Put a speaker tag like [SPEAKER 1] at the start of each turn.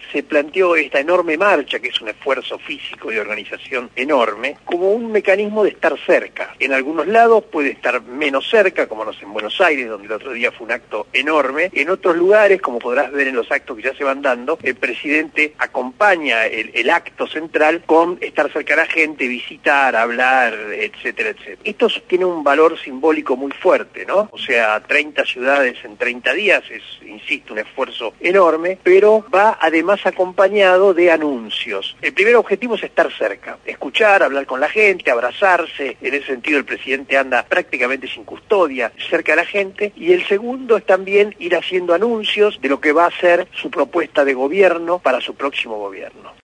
[SPEAKER 1] se planteó esta enorme marcha, que es un esfuerzo físico y organización enorme, como un mecanismo de estar cerca. En algunos lados puede estar menos cerca, como no sé, en Buenos Aires, donde el otro día fue un acto enorme. En otros lugares, como podrás ver en los actos que ya se van dando, el presidente acompaña el acto central con estar cerca de la gente, visitar, hablar, etcétera, etcétera. Esto tiene un valor simbólico muy fuerte, ¿no? O sea, 30 ciudades en 30 días es, insisto, un esfuerzo enorme, pero va además acompañado de anuncios. El primer objetivo es estar cerca, escuchar, hablar con la gente, abrazarse. En ese sentido el presidente anda prácticamente sin custodia, cerca de la gente. Y el segundo es también ir haciendo anuncios de lo que va a ser su propuesta de gobierno para su próximo gobierno.